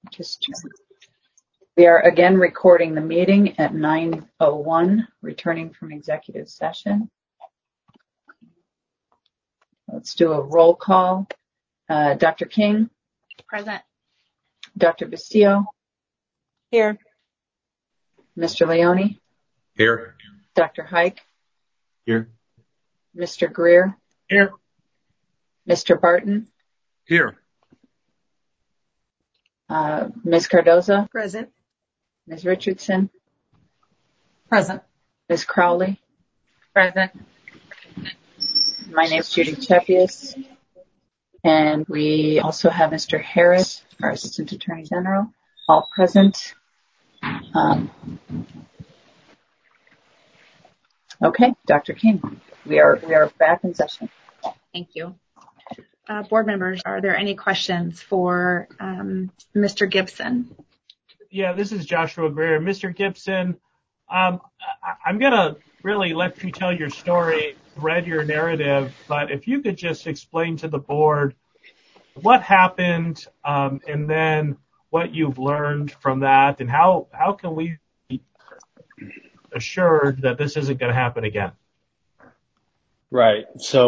Just we are again recording the meeting at 9:01, returning from executive session. Let's do a roll call. Dr. King? Present. Dr. Bastillo? Here. Mr. Leone? Here. Dr. Hike? Here. Mr. Greer? Here. Mr. Barton? Here. Ms. Cardoza? Present. Ms. Richardson? Present. Ms. Crowley? Present. My name is Judy Chepius, and we also have Mr. Harris, our Assistant Attorney General, all present. Okay, Dr. King, we are back in session. Thank you. Board members, are there any questions for Mr. Gibson? Yeah, this is Joshua Greer. Mr. Gibson, I'm going to really let you tell your story, read your narrative, but if you could just explain to the board what happened and then what you've learned from that, and how can we be assured that this isn't going to happen again? Right.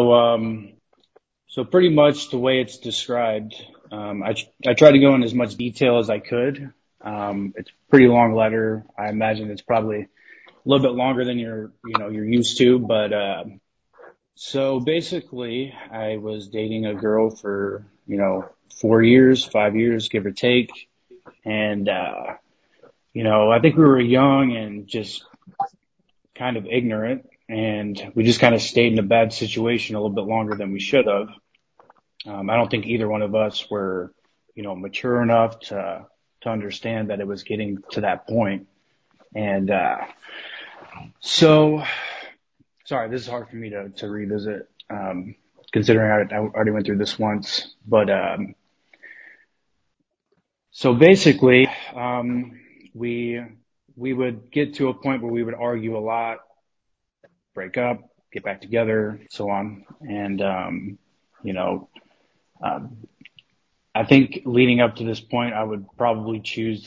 So pretty much the way it's described, I tried to go in as much detail as I could. It's a pretty long letter. I imagine it's probably a little bit longer than you're used to, but, so basically I was dating a girl for, 4 years, 5 years, give or take. And, I think we were young and just kind of ignorant, and we just kind of stayed in a bad situation a little bit longer than we should have. I don't think either one of us were, mature enough to understand that it was getting to that point. And, so, sorry, this is hard for me to revisit, considering I already went through this once, but, so basically, we would get to a point where we would argue a lot, break up, get back together, so on. And, I think leading up to this point, I would probably choose,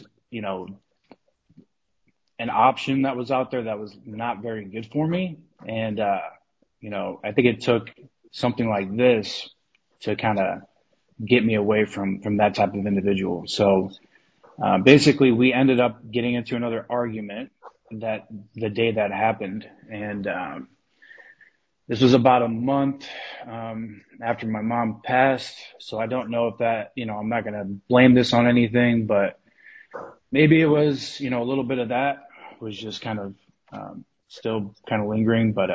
an option that was out there that was not very good for me. And, I think it took something like this to kind of get me away from that type of individual. So, basically we ended up getting into another argument that the day that happened. And, this was about a month, after my mom passed. So I don't know if that, I'm not going to blame this on anything, but maybe it was, a little bit of that was just kind of, still kind of lingering, but,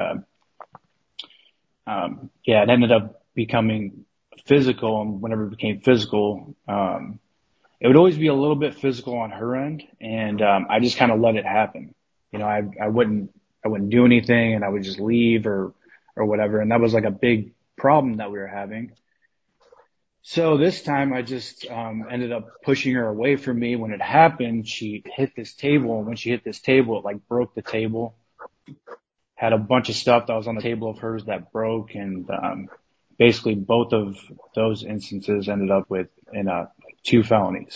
yeah, it ended up becoming physical. And whenever it became physical, it would always be a little bit physical on her end. And, I just kind of let it happen. I wouldn't do anything, and I would just leave or whatever. And that was like a big problem that we were having. So this time I just, ended up pushing her away from me. When it happened, she hit this table. And when she hit this table, it like broke the table. Had a bunch of stuff that was on the table of hers that broke. And, basically both of those instances ended up in 2 felonies.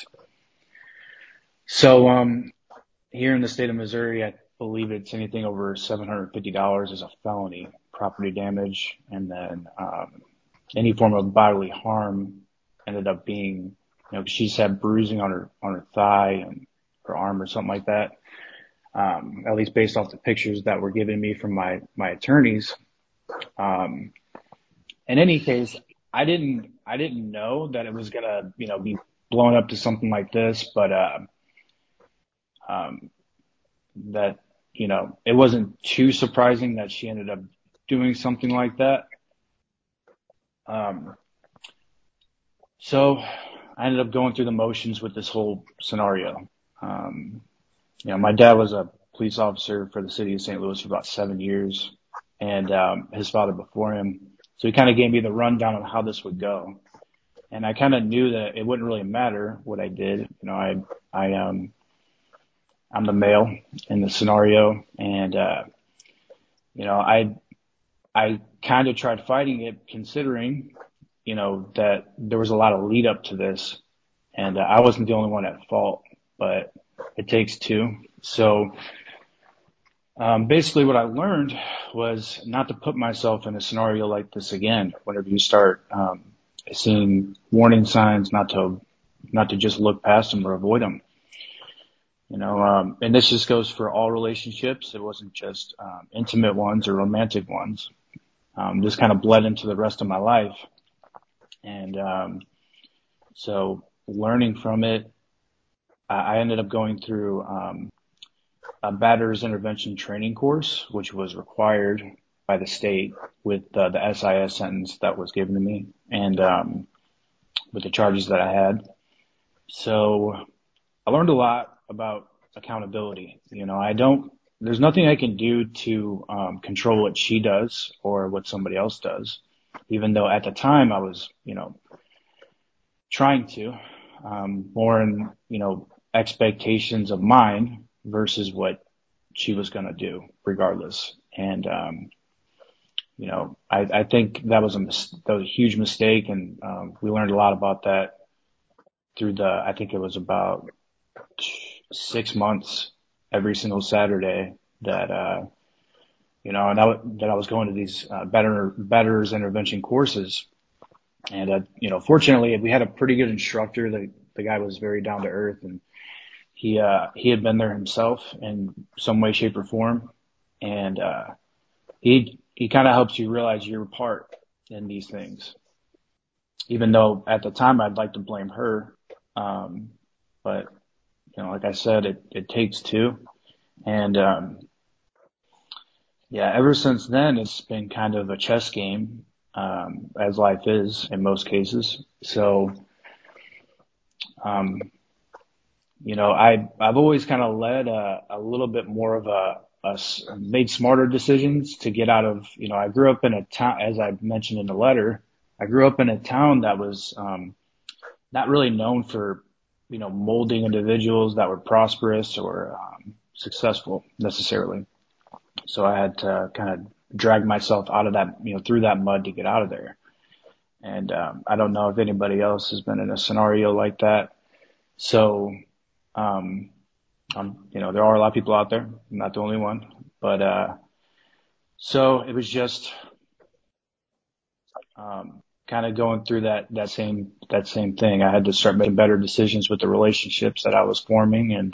So, here in the state of Missouri, I believe it's anything over $750 is a felony property damage. And then, any form of bodily harm ended up being, she's had bruising on her thigh and her arm or something like that. At least based off the pictures that were given me from my attorneys. In any case, I didn't know that it was gonna, be blown up to something like this, but, that, it wasn't too surprising that she ended up doing something like that. So I ended up going through the motions with this whole scenario. My dad was a police officer for the city of St. Louis for about 7 years, and, his father before him. So he kind of gave me the rundown on how this would go. And I kind of knew that it wouldn't really matter what I did. I'm the male in the scenario, and, I kind of tried fighting it considering, that there was a lot of lead up to this. And I wasn't the only one at fault, but it takes two. So basically what I learned was not to put myself in a scenario like this again. Whenever you start seeing warning signs, not to just look past them or avoid them. And this just goes for all relationships. It wasn't just intimate ones or romantic ones. This kind of bled into the rest of my life. And so learning from it, I ended up going through a batterer's intervention training course, which was required by the state with the SIS sentence that was given to me and with the charges that I had. So I learned a lot about accountability. There's nothing I can do to control what she does or what somebody else does, even though at the time I was, trying to, more in, expectations of mine versus what she was going to do regardless. And, I think that was a huge mistake. And, we learned a lot about that through I think it was about 6 months every single Saturday that, and that I was going to these, batterers intervention courses. And, fortunately we had a pretty good instructor. The guy was very down to earth, and he had been there himself in some way, shape or form. And, he kind of helps you realize your part in these things, even though at the time I'd like to blame her. But, like I said, it takes two. And, ever since then, it's been kind of a chess game, as life is in most cases. So, I've always kind of led a little bit more of made smarter decisions to get out of, I grew up in a town, as I mentioned in the letter, I grew up in a town that was, not really known for, molding individuals that were prosperous or, successful necessarily. So I had to kind of drag myself out of that, through that mud to get out of there. And, I don't know if anybody else has been in a scenario like that. So, there are a lot of people out there. I'm not the only one, but, so it was just, kind of going through that same thing. I had to start making better decisions with the relationships that I was forming. And,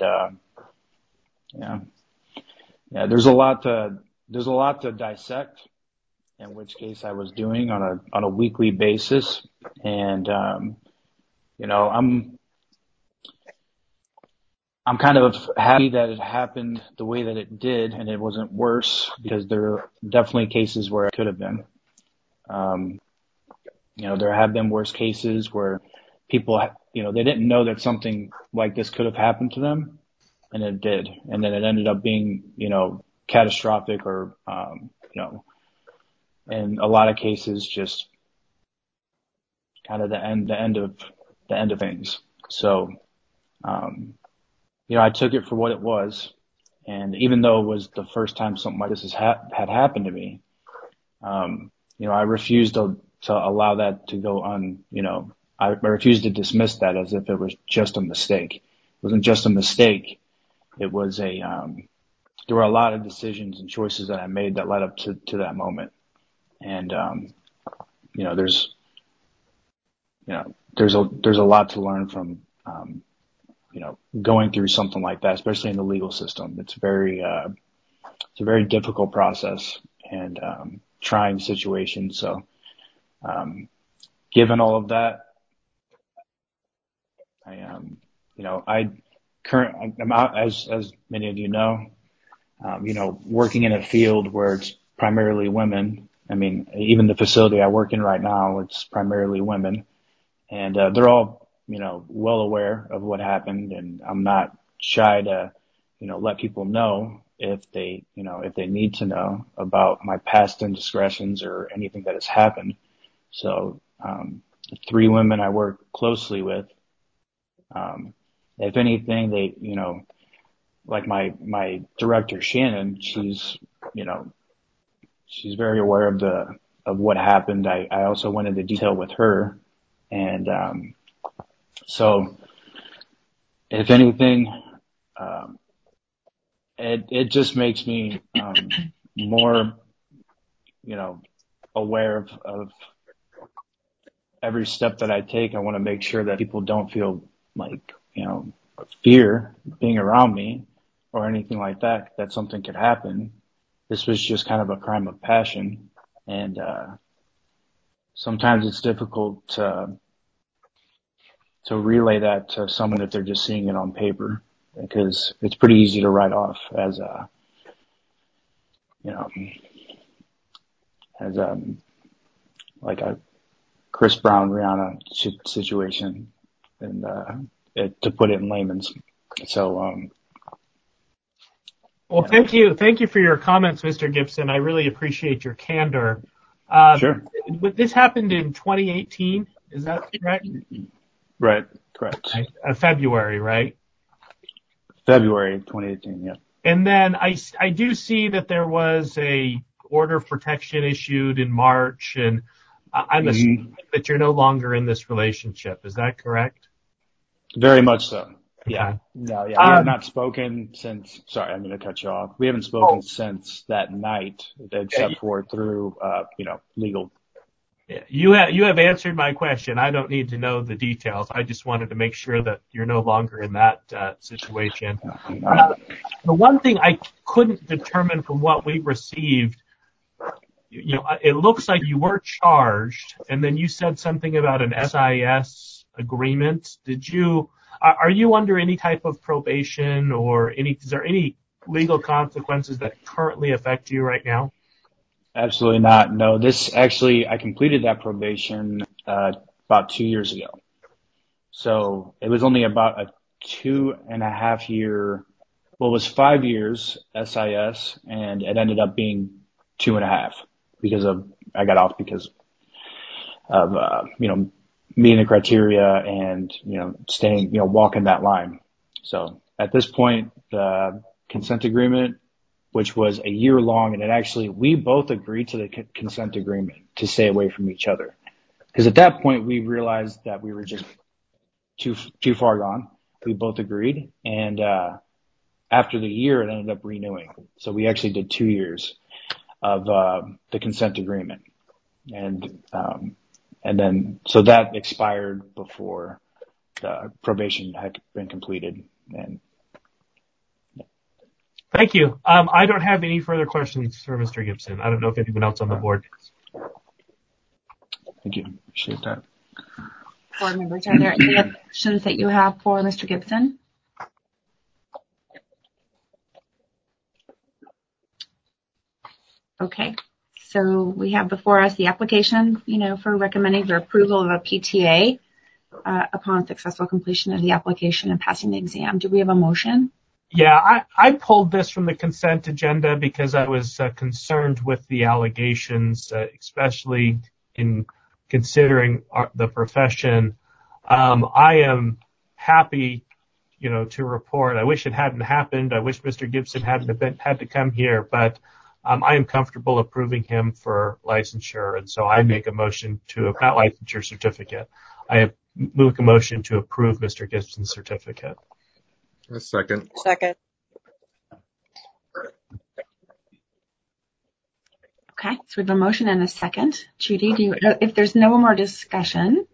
there's a lot to dissect, in which case I was doing on a weekly basis. And, I'm kind of happy that it happened the way that it did and it wasn't worse, because there are definitely cases where it could have been. There have been worse cases where people, they didn't know that something like this could have happened to them, and it did. And then it ended up being, catastrophic or, in a lot of cases, just kind of the end of things. So, I took it for what it was. And even though it was the first time something like this had happened to me, I refused to allow that to go I refused to dismiss that as if it was just a mistake. It wasn't just a mistake. It was there were a lot of decisions and choices that I made that led up to that moment. And, there's a lot to learn from, going through something like that, especially in the legal system. It's a very difficult process and, trying situation. So, given all of that, I'm out, as many of you know, working in a field where it's primarily women. I mean, even the facility I work in right now, it's primarily women, and, they're all, well aware of what happened, and I'm not shy to, let people know if they need to know about my past indiscretions or anything that has happened. So, the three women I work closely with, if anything, they, like my director, Shannon, she's very aware of what happened. I also went into detail with her. And, so if anything, it just makes me more, aware of every step that I take. I want to make sure that people don't feel like, fear being around me or anything like that, that something could happen. This was just kind of a crime of passion. And, sometimes it's difficult to relay that to someone if they're just seeing it on paper, because it's pretty easy to write off as like a Chris Brown, Rihanna situation, and to put it in layman's. So, well, thank you for your comments, Mr. Gibson. I really appreciate your candor. Sure. This happened in 2018. Is that correct? Right. Correct. February, right? February 2018. Yeah. And then I do see that there was a order of protection issued in March, and I'm assuming that you're no longer in this relationship. Is that correct? Very much so. Yeah. Okay. No, yeah. We have not spoken since, sorry, I'm going to cut you off. We haven't spoken since that night, except for through, legal. Yeah, you have answered my question. I don't need to know the details. I just wanted to make sure that you're no longer in that situation. The one thing I couldn't determine from what we received, it looks like you were charged, and then you said something about an SIS agreement. Are you under any type of probation or is there any legal consequences that currently affect you right now? Absolutely not. No, I completed that probation, about 2 years ago. So it was only about a 2.5 year, well, it was 5 years SIS, and it ended up being 2.5 I got off because of, meeting the criteria and, staying, walking that line. So at this point, the consent agreement, which was a year long, and we both agreed to the consent agreement to stay away from each other. Because at that point, we realized that we were just too far gone. We both agreed. And, after the year, it ended up renewing. So we actually did 2 years of, the consent agreement. And then, so that expired before the probation had been completed. And thank you. I don't have any further questions for Mr. Gibson. I don't know if anyone else on the board does. Thank you. Appreciate that. Board members, are there any other questions that you have for Mr. Gibson? Okay. So we have before us the application, for recommending the approval of a PTA upon successful completion of the application and passing the exam. Do we have a motion? Yeah, I pulled this from the consent agenda because I was concerned with the allegations, especially in considering the profession. I am happy, to report. I wish it hadn't happened. I wish Mr. Gibson hadn't had to come here, but I am comfortable approving him for licensure, and so I make a motion not licensure certificate. I move a motion to approve Mr. Gibson's certificate. A second. Okay, so we have a motion and a second. Judy, if there's no more discussion,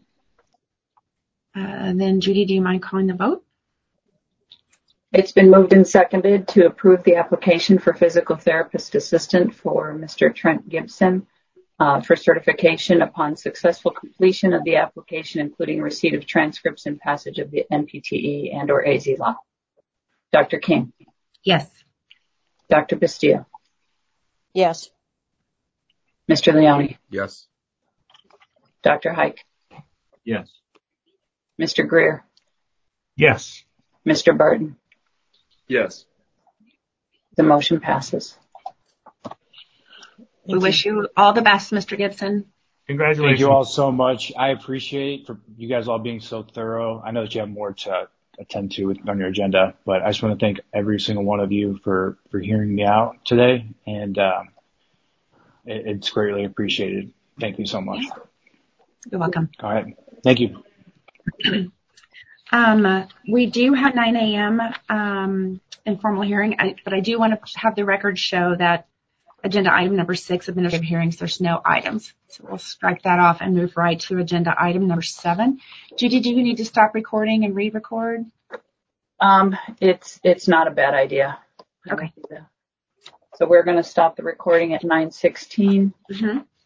then Judy, do you mind calling the vote? It's been moved and seconded to approve the application for physical therapist assistant for Mr. Trent Gibson for certification upon successful completion of the application, including receipt of transcripts and passage of the NPTE and or AZ law. Dr. King? Yes. Dr. Bastia? Yes. Mr. Leone? Yes. Dr. Hike? Yes. Mr. Greer? Yes. Mr. Barton? Yes. The motion passes. We wish you all the best, Mr. Gibson. Congratulations. Thank you all so much. I appreciate for you guys all being so thorough. I know that you have more to attend to on your agenda, but I just want to thank every single one of you for hearing me out today, and it's greatly appreciated. Thank you so much. You're welcome. All right. Thank you. We do have 9 a.m. Informal hearing, but I do want to have the record show that agenda item number 6, administrative hearings, there's no items. So we'll strike that off and move right to agenda item number 7. Judy, do you need to stop recording and re-record? It's not a bad idea. Okay. So we're going to stop the recording at 9:16. Mm-hmm.